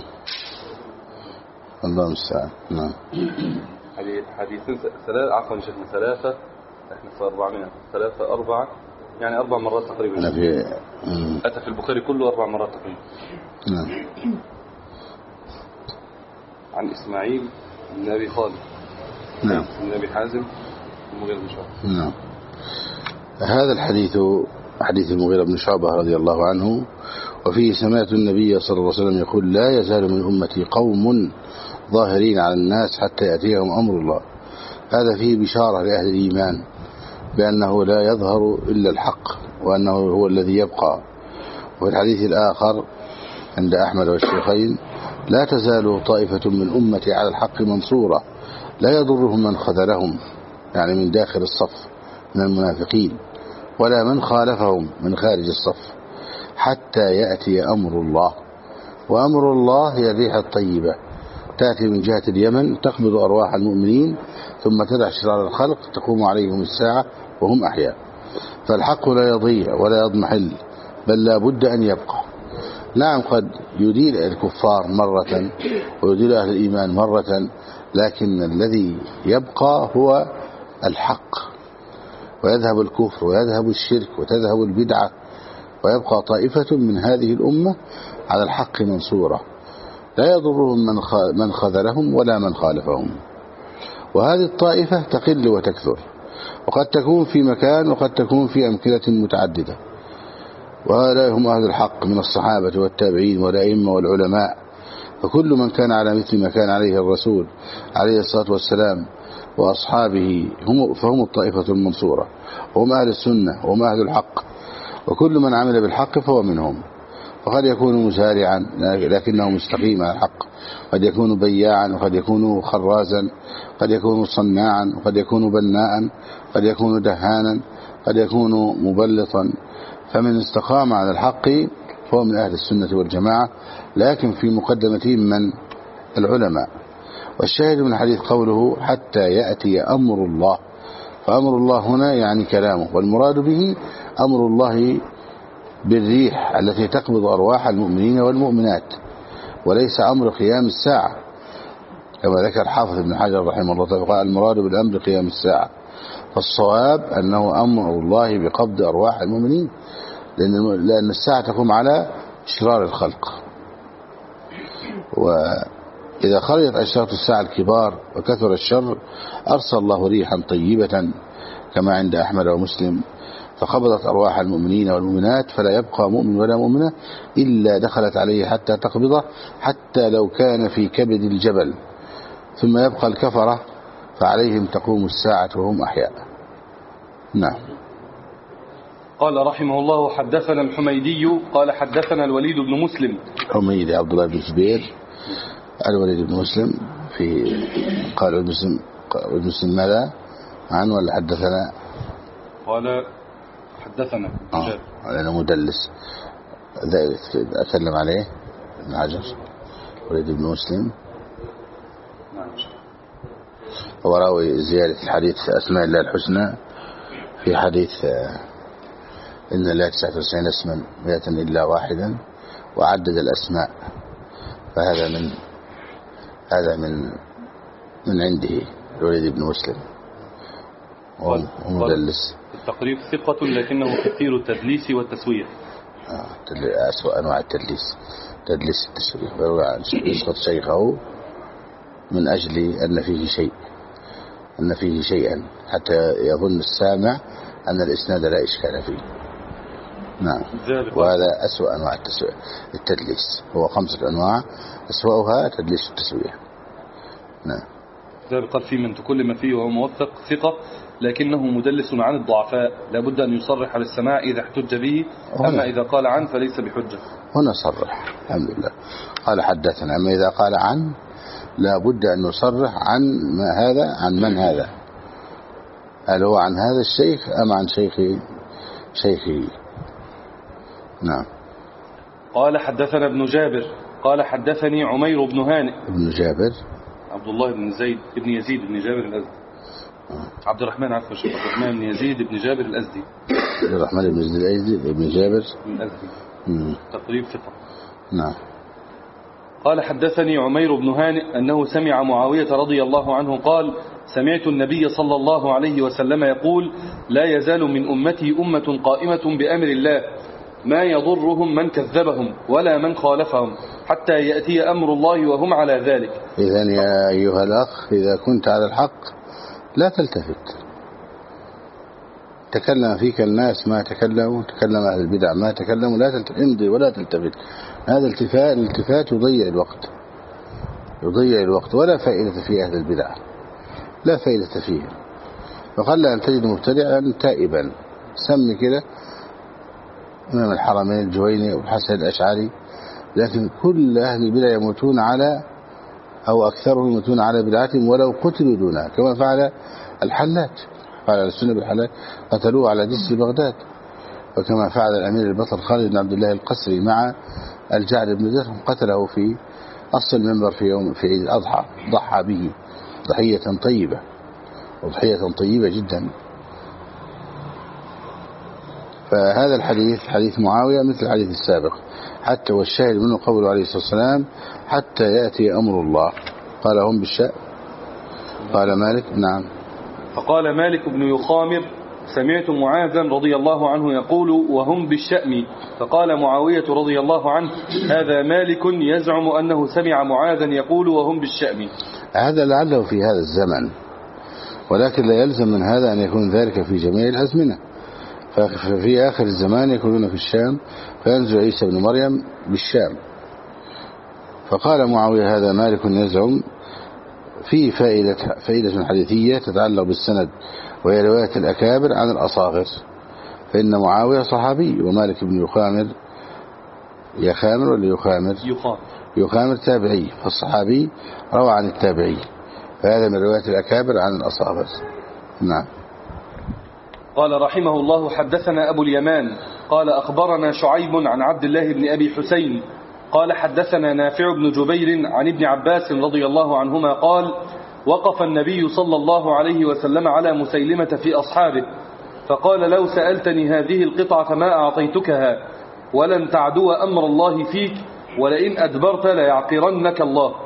S1: الله المستعان. نعم.
S2: حديثين ثلاثة عفوا شيخنا ثلاثة، احنا في 400 3 4 يعني 4 مرات تقريبا.
S1: أنا
S2: أتى في البخاري كله 4 مرات تقريبا.
S1: نعم.
S2: عن إسماعيل بن أبي خالد.
S1: نعم.
S2: بن أبي حازم المغيرة بن شعبة.
S1: نعم. هذا الحديث حديث المغيرة بن شعبة رضي الله عنه، وفيه سمعت النبي صلى الله عليه وسلم يقول لا يزال من أمتي قوم ظاهرين على الناس حتى يأتيهم أمر الله. هذا فيه بشارة لأهل الإيمان بأنه لا يظهر إلا الحق وأنه هو الذي يبقى. وفي الحديث الآخر عند أحمد والشيخين لا تزال طائفة من أمتي على الحق منصورة لا يضرهم من خذلهم، يعني من داخل الصف من المنافقين، ولا من خالفهم من خارج الصف، حتى يأتي أمر الله. وأمر الله هي الريح الطيبة تأتي من جهة اليمن تقبض أرواح المؤمنين ثم تدع شرار الخلق تقوم عليهم الساعة وهم أحياء. فالحق لا يضيع ولا يضمحل، بل لا بد أن يبقى. نعم قد يديل الكفار مرة ويديل أهل الإيمان مرة، لكن الذي يبقى هو الحق، ويذهب الكفر ويذهب الشرك وتذهب البدعة، ويبقى طائفة من هذه الأمة على الحق منصورة لا يضرهم من خذلهم ولا من خالفهم. وهذه الطائفة تقل وتكثر، وقد تكون في مكان وقد تكون في أمكنة متعددة. وهؤلاء هم أهل الحق من الصحابة والتابعين والأئمة والعلماء، فكل من كان على مثل ما كان عليه الرسول عليه الصلاة والسلام وأصحابه فهم الطائفة المنصورة، وهم أهل السنة وهم أهل الحق، وكل من عمل بالحق فهو منهم. وقد يكون مسارعا لكنه مستقيم على الحق، قد يكون بياعا، وقد يكون خرازا، قد يكون صناعا، وقد يكون بناء، قد يكون دهانا، قد يكون مبلطا. فمن استقام على الحق فهو من أهل السنة والجماعة، لكن في مقدمتهم من العلماء. والشاهد من الحديث قوله حتى يأتي أمر الله، فأمر الله هنا يعني كلامه، والمراد به أمر الله بالريح التي تقبض أرواح المؤمنين والمؤمنات، وليس أمر قيام الساعة كما ذكر حافظ ابن حجر رحمه الله تعالى، قال المراد بالأمر قيام الساعة. فالصواب أنه أمر الله بقبض أرواح المؤمنين، لأن الساعة تقوم على شرار الخلق، وإذا خرجت أشراط الساعة الكبار وكثر الشر أرسل الله ريحا طيبة كما عند أحمد ومسلم، فقبضت أرواح المؤمنين والمؤمنات، فلا يبقى مؤمن ولا مؤمنة إلا دخلت عليه حتى تقبضه، حتى لو كان في كبد الجبل. ثم يبقى الكفرة فعليهم تقوم الساعة وهم أحياء. نعم.
S2: قال رحمه الله حدثنا الحميدي قال حدثنا الوليد بن مسلم.
S1: حميدي عبد الله بن زبير، الوليد بن مسلم في قال المسلم ماذا عن ولا حدثنا؟
S2: قال حدثنا
S1: لأنه مدلس أتكلم عليه ابن حجر. وليد بن مسلم هو راوي زيادة الحديث أسماء الله الحسنى في حديث إن لا 99 اسما 100 إلا واحدا، وعدد الأسماء، فهذا من عنده الوليد بن مسلم ومدلس.
S2: التقريب ثقة لكنه كثير التدليس والتسوية.
S1: أسوأ أنواع التدليس تدليس التسوية، ويروي عن يسقط شيخه من أجل أن فيه شيئا حتى يظن السامع أن الإسناد لا إشكال فيه. نعم. وهذا أسوأ أنواع التدليس، هو 5 أنواع، أسوأها تدليس التسوية. نعم.
S2: ذلك قال في من تكلم فيه وهو موثق ثقة لكنه مدلس عن الضعفاء، لابد أن يصرح للسماع إذا احتج به، أما إذا قال عن فليس بحجة.
S1: هنا صرح الحمد لله، قال حدثنا. أما إذا قال عن لابد أن يصرح عن ما هذا، عن من هذا، هل هو عن هذا الشيخ أم عن شيخه. نعم.
S2: قال حدثنا ابن جابر قال حدثني عمير بن هانئ.
S1: ابن جابر
S2: عبد الله بن زيد ابن يزيد بن جابر الأزدي. عبد الرحمن عبد الرحمن بن يزيد بن جابر الأزدي.
S1: عبد الرحمن بن يزيد بن جابر
S2: الأزدي. تقريب ثقة.
S1: نعم.
S2: قال حدثني عمير بن هانئ أنه سمع معاوية رضي الله عنه قال سمعت النبي صلى الله عليه وسلم يقول لا يزال من أمتي أمة قائمة بأمر الله ما يضرهم من كذبهم ولا من خالفهم حتى يأتي أمر الله وهم على ذلك.
S1: إذن يا أيها الأخ إذا كنت على الحق لا تلتفت. تكلم فيك الناس ما تكلموا، تكلم أهل البدع ما تكلموا، لا تلتفت ولا تلتفت. هذا الالتفات يضيع الوقت ولا فائدة في أهل البدع، لا فائدة فيه. وقل أن تجد مبتدعا تائبا سمي كده إمام الحرمين الجويني والحسن الأشعري، لكن كل أهل البدع يموتون على أو أكثرهم يموتون على بدعتهم ولو قتلوا دونها، كما فعل الحلاج، فعل السنة بالحلاج قتلوه على جسر بغداد، وكما فعل الأمير البطل خالد بن عبد الله القسري مع الجعد بن درهم، قتله في أصل المنبر في عيد الأضحى، ضحى به ضحية طيبة، وضحية طيبة جدا. فهذا الحديث حديث معاوية مثل الحديث السابق، حتى والشاهد منه قوله عليه الصلاة والسلام حتى يأتي أمر الله. قال هم بالشأن. قال مالك نعم.
S2: فقال مالك بن يخامر سمعت معاذا رضي الله عنه يقول وهم بالشأم، فقال معاوية رضي الله عنه هذا مالك يزعم أنه سمع معاذا يقول وهم بالشأم.
S1: هذا لعله في هذا الزمن، ولكن لا يلزم من هذا أن يكون ذلك في جميع الأزمنة. ففي آخر الزمان يكونون في الشام، فينزل عيسى بن مريم بالشام. فقال معاوية هذا مالك يزعم، في فائدة حديثية تتعلق بالسند، وهي رواية الأكابر عن الأصاغر، فإن معاوية صحابي ومالك بن يخامر يخامر ولا يخامر؟ يخامر تابعي، فالصحابي روى عن التابعي، فهذا من رواية الأكابر عن الأصحاب. نعم.
S2: قال رحمه الله: حدثنا أبو اليمان قال أخبرنا شعيب عن عبد الله بن أبي حسين قال حدثنا نافع بن جبير عن ابن عباس رضي الله عنهما قال: وقف النبي صلى الله عليه وسلم على مسيلمة في أصحابه فقال: لو سألتني هذه القطعة ما أعطيتكها ولن تعدو أمر الله فيك ولئن أدبرت ليعقرنك الله.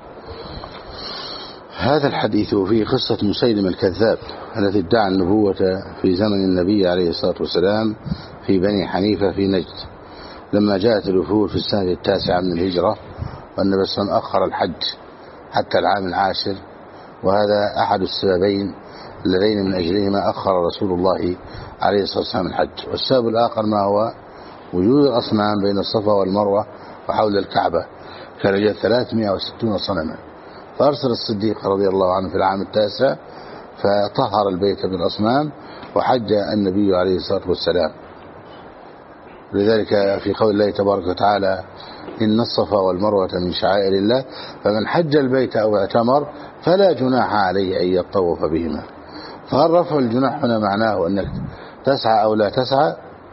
S1: هذا الحديث فيه قصة مسيلمة الكذاب الذي ادعى النبوة في زمن النبي عليه الصلاة والسلام في بني حنيفة في نجد، لما جاءت الوفود في السنة 9 من الهجرة، والنبي صلى الله عليه وسلم أخر الحج حتى العام 10، وهذا أحد السببين اللذين من أجلهما أخر رسول الله عليه الصلاة والسلام الحج. والسبب الآخر ما هو وجود الأصنام بين الصفا والمروة وحول الكعبة، كان يوجد 360 صنما، فأرسل الصديق رضي الله عنه في العام 9 فطهر البيت بالأصنام وحج النبي عليه الصلاة والسلام. لذلك في قول الله تبارك وتعالى: إن الصفا والمروة من شعائر الله فمن حج البيت أو اعتمر فلا جناح عليه أن يطوف بهما. فهل رفع الجناح هنا معناه أنك تسعى أو لا تسعى؟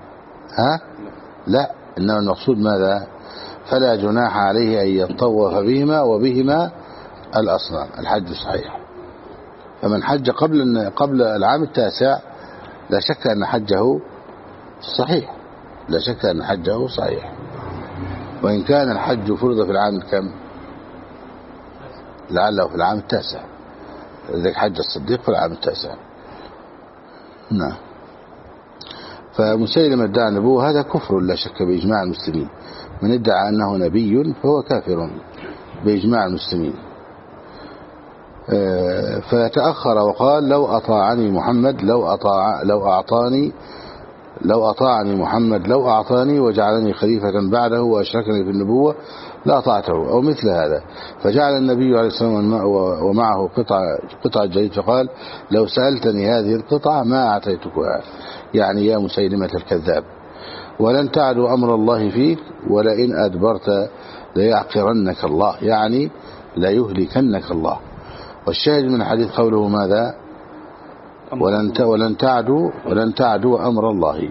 S1: لا، إنما المقصود ماذا؟ فلا جناح عليه أن يطوف بهما وبهما الأصنام. الحج صحيح، فمن حج قبل العام 9 لا شك أن حجه صحيح، لا شك أن حجه صحيح، وإن كان الحج فرض في العام كم؟ لعله في العام 9، لذلك حج الصديق في العام 9. نعم. فمسيلمة ادعى النبوة هذا كفر لا شك بإجماع المسلمين، من ادعى أنه نبي فهو كافر بإجماع المسلمين. فتأخر وقال: لو أطاعني محمد لو أطاعني محمد لو أعطاني وجعلني خليفة بعده وأشركني في النبوة لأطعته، أو مثل هذا. فجعل النبي عليه الصلاة والسلام ومعه قطعة جديد فقال: لو سألتني هذه القطعة ما أعطيتكها، يعني يا مسيلمة الكذاب، ولن تعدوا أمر الله فيك ولئن أدبرت ليعقرنك الله، يعني لا يهلكنك الله. والشاهد من الحديث قوله ماذا؟ ولن تعدوا أمر الله،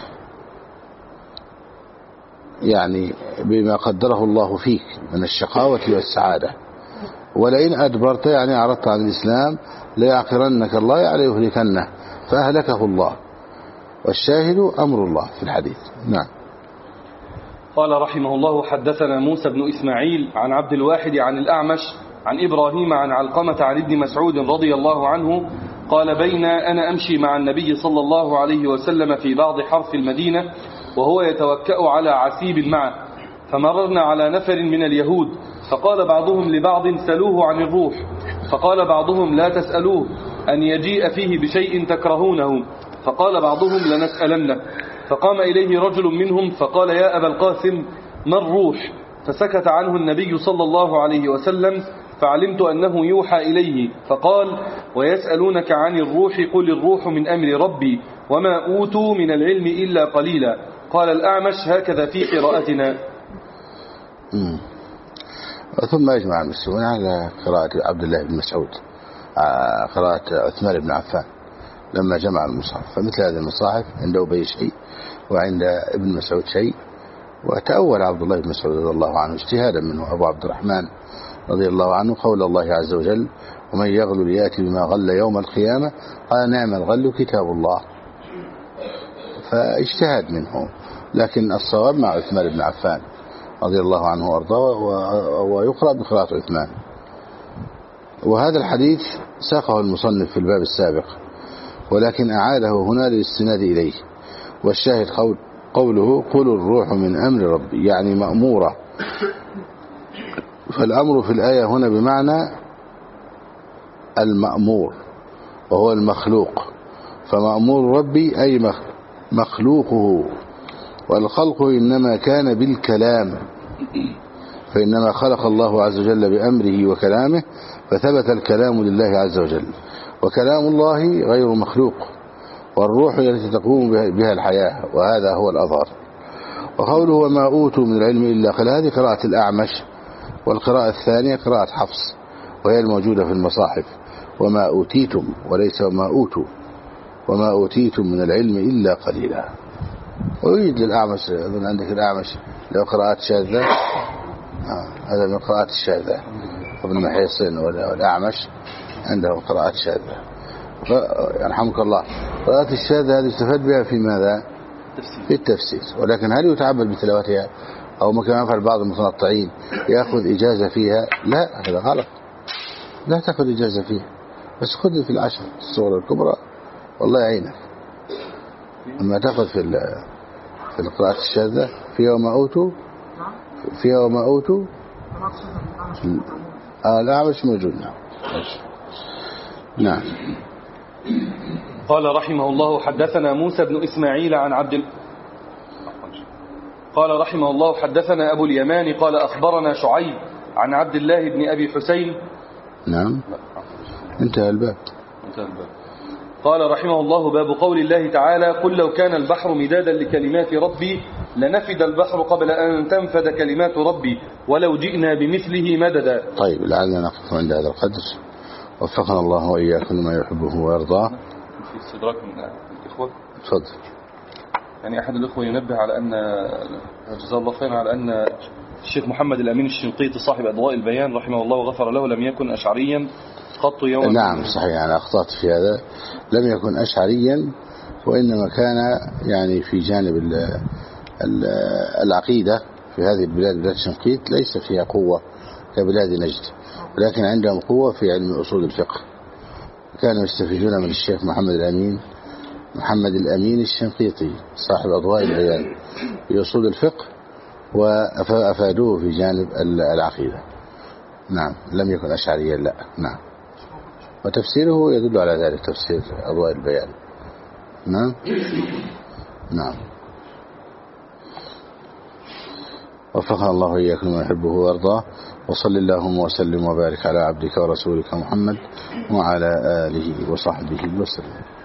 S1: يعني بما قدره الله فيك من الشقاوة والسعادة. ولئن أدبرت يعني أعرضت عن الإسلام ليعقرنك الله، يعني يهلكنه، فأهلكه الله. والشاهد أمر الله في الحديث. نعم.
S2: قال رحمه الله: حدثنا موسى بن إسماعيل عن عبد الواحد عن الأعمش عن إبراهيم عن علقمة عن ابن مسعود رضي الله عنه قال: بين أنا أمشي مع النبي صلى الله عليه وسلم في بعض حرث المدينة وهو يتوكأ على عسيب معه، فمررنا على نفر من اليهود، فقال بعضهم لبعض: سلوه عن الروح، فقال بعضهم: لا تسألوه أن يجيء فيه بشيء تكرهونه، فقال بعضهم: لنسألنه. فقام إليه رجل منهم فقال: يا أبا القاسم، ما الروح؟ فسكت عنه النبي صلى الله عليه وسلم، فعلمت أنه يوحى إليه، فقال: ويسألونك عن الروح قل الروح من أمر ربي وما أوتوا من العلم إلا قليلا. قال الأعمش: هكذا في قراءتنا.
S1: ثم أجمع المسلمون على قراءة عبد الله بن مسعود، قراءة عثمان بن عفان لما جمع المصحف. فمثل هذه المصاحف عند أبي شيء وعند ابن مسعود شيء، وتأول عبد الله بن مسعود رضي الله عنه اجتهادا منه أبو عبد الرحمن رضي الله عنه قول الله عز وجل: ومن يغل ليأتي بما غل يوم القيامة، قال: نعم الغل كتاب الله. فاجتهاد منه، لكن الصواب مع عثمان بن عفان رضي الله عنه وارضاه، ويقرأ بقراءة عثمان. وهذا الحديث ساقه المصنف في الباب السابق، ولكن أعاده هنا للاستناد إليه. والشاهد قوله: قل الروح من أمر ربي، يعني مأمورة. فالأمر في الآية هنا بمعنى المأمور، وهو المخلوق. فمأمور ربي أي مخلوقه، والخلق إنما كان بالكلام، فإنما خلق الله عز وجل بأمره وكلامه، فثبت الكلام لله عز وجل، وكلام الله غير مخلوق، والروح التي تقوم بها الحياة، وهذا هو الأظهر. وقوله وما أوتوا من العلم إلا قليلا هذه قراءة الأعمش، والقراءة الثانية قراءة حفص وهي الموجودة في المصاحف، وما أوتيتم وليس وما أوتوا، وما أوتيتم من العلم إلا قليلا. ويوجد للأعمش أظن عندك الأعمش له قراءات شاذة، هذا من قراءات الشاذة، ابن محيصن والأعمش عنده قراءات شاذة. يرحمك الله. قراءات الشاذة هذه يستفاد بها في ماذا؟ في التفسير. ولكن هل يتعبد بتلاوتها أو ما كما يفعل بعض المتنطعين يأخذ إجازة فيها؟ لا، هذا غلط، لا تأخذ إجازة فيها، بس خذ في العشر الصغرى الكبرى والله يعينك. أما تأخذ في القراءات الشاذة فيها وما أوتوا، فيها وما أوتوا الأعمش موجود. نعم.
S2: قال رحمه الله حدثنا موسى بن إسماعيل عن قال رحمه الله حدثنا أبو اليمان قال أخبرنا شعيب عن عبد الله بن أبي حسين.
S1: نعم انتهى الباب.
S2: قال رحمه الله باب قول الله تعالى قل لو كان البحر مدادا لكلمات ربي لنفد البحر قبل أن تنفد كلمات ربي ولو جئنا بمثله مددا.
S1: طيب لعلنا نقف عند هذا القدر، وفقنا الله وإياكم لما يحبه ويرضاه.
S2: في استدراك من الإخوة.
S1: تفضل.
S2: يعني أحد الإخوة ينبه على أن جزاه الله خيرا على أن الشيخ محمد الأمين الشنقيطي صاحب أضواء البيان رحمه الله وغفر له لم يكن أشعريا قط يوما.
S1: نعم صحيح، أنا أخطأت في هذا، لم يكن أشعريا وإنما كان يعني في جانب العقيدة في هذه البلاد، بلاد الشنقيط ليس فيها قوة كبلاد نجد، ولكن عندهم قوة في علم أصول الفقه. كانوا يستفيدون من الشيخ محمد الأمين الشنقيطي صاحب أضواء البيان في أصول الفقه، وأفادوه في جانب العقيدة. نعم لم يكن أشعريا، لا. نعم. وتفسيره يدل على ذلك، تفسير أضواء البيان. نعم. نعم. وفقنا الله إياكم ما يحبه ويرضاه، وصل اللهم وسلم وبارك على عبدك ورسولك محمد وعلى آله وصحبه وسلم.